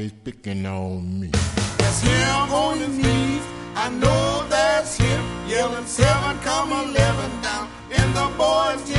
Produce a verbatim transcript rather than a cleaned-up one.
is picking on me. That's him on his knees. I know that's him yelling seven, come eleven down in the boys'